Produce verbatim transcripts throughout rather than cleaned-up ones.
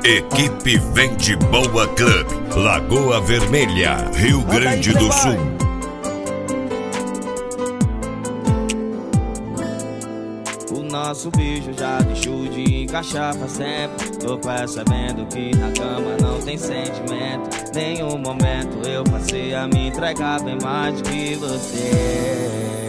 Equipe Vende Boa Club, Lagoa Vermelha, Rio Grande do Sul. O nosso beijo já deixou de encaixar pra sempre. Tô percebendo que na cama não tem sentimento. Nenhum momento eu passei a me entregar bem mais do que você.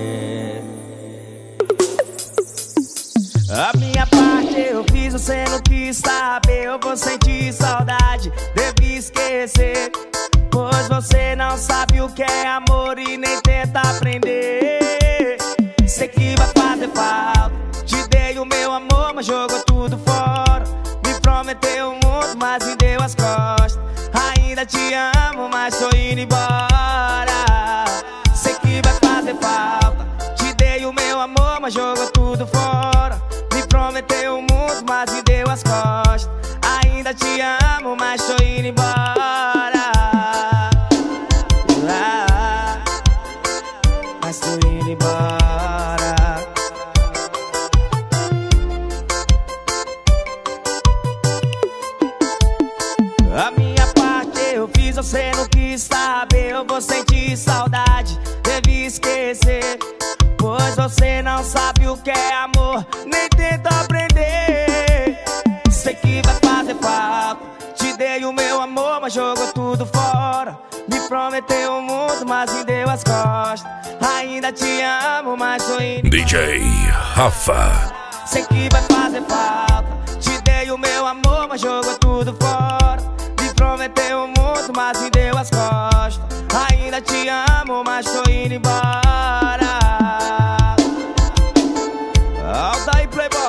A minha parte eu fiz, você não quis saber. Eu vou sentir saudade, devi esquecer. Pois você não sabe o que é amor e nem tenta aprender. Sei que vai fazer falta, te dei o meu amor, mas jogou tudo fora. Me prometeu o mundo, mas me deu as costas. Ainda te amo, mas tô indo embora. Sei que vai fazer falta, te dei o meu amor, mas jogou tudo fora. Me prometeu o mundo, mas me deu as costas. Ainda te amo, mas tô indo embora. Ah, mas tô indo embora. A minha parte eu fiz, você não quis saber. Eu vou sentir saudade, devi esquecer. Pois você não sabe o que é amor, nem tenta aprender. Sei que vai fazer falta, te dei o meu amor, mas jogou tudo fora. Me prometeu o mundo, mas me deu as costas. Ainda te amo, mas tô indo. D J Rafa. Sei que vai fazer falta, te dei o meu amor, mas jogou tudo fora. Me prometeu o mundo, mas me deu as costas. Ainda te amo, mas tô indo embora. Alta aí, playboy.